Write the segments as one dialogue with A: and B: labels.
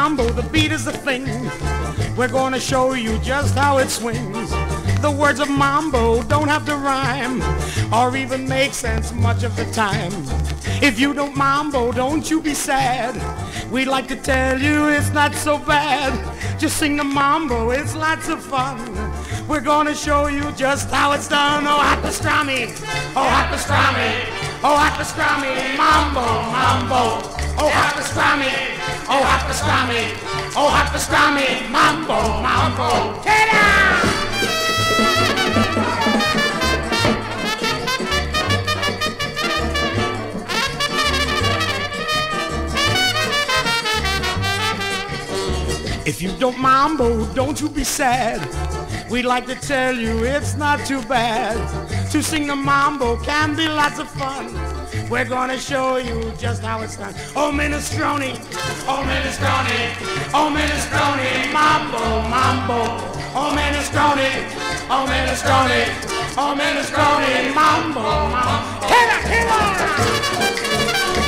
A: mambo, the beat is the thing. We're gonna show you just how it swings. The words of mambo don't have to rhyme or even make sense much of the time. If you don't mambo, don't you be sad. We'd like to tell you it's not so bad. Just sing the mambo, it's lots of fun. We're gonna show you just how it's done. Oh, pastrami, oh, pastrami, oh, pastrami, mambo, mambo. Oh, pastrami, oh, pastrami, oh, pastrami, mambo, mambo. Ta-da! If you don't mambo, don't you be sad. We'd like to tell you it's not too bad. To sing the mambo can be lots of fun. We're gonna show you just how it's done. Oh, minestrone, oh, minestrone, oh, minestrone, mambo, mambo. Oh, minestrone, oh, minestrone, oh, minestrone, mambo, mambo. Hit it!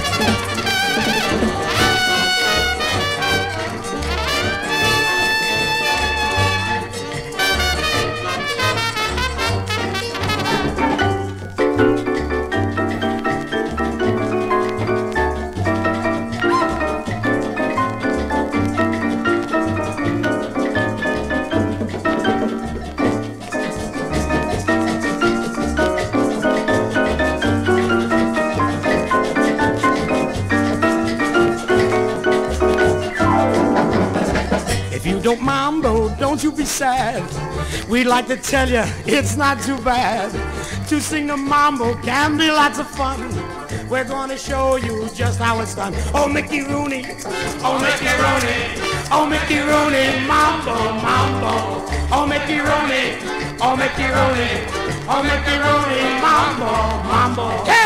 A: If you don't mambo, don't you be sad. We'd like to tell you it's not too bad. To sing the mambo can be lots of fun. We're gonna show you just how it's done. Oh, Mickey Rooney, oh, Mickey Rooney, oh, Mickey Rooney, mambo, mambo. Oh, Mickey Rooney, oh, Mickey Rooney, oh, Mickey Rooney, mambo, mambo.